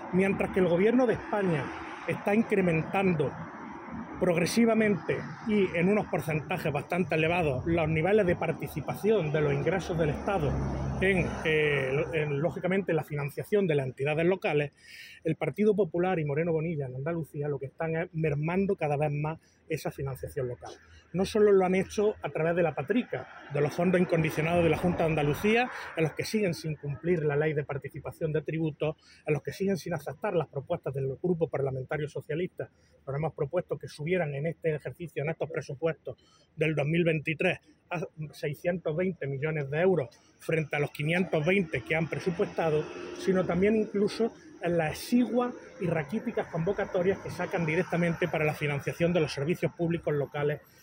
Mientras que el Gobierno de España está incrementando progresivamente y en unos porcentajes bastante elevados los niveles de participación de los ingresos del Estado lógicamente, la financiación de las entidades locales, el Partido Popular y Moreno Bonilla en Andalucía lo que están es mermando cada vez más esa financiación local. No solo lo han hecho a través de la patrica, de los fondos incondicionados de la Junta de Andalucía, en los que siguen sin cumplir la ley de participación de tributos, en los que siguen sin aceptar las propuestas del Grupo Parlamentario Socialista. Nos hemos propuesto que subieran en este ejercicio, en estos presupuestos del 2023, a 620 millones de euros frente a los 520 que han presupuestado, sino también incluso en las exiguas y raquíticas convocatorias que sacan directamente para la financiación de los servicios públicos locales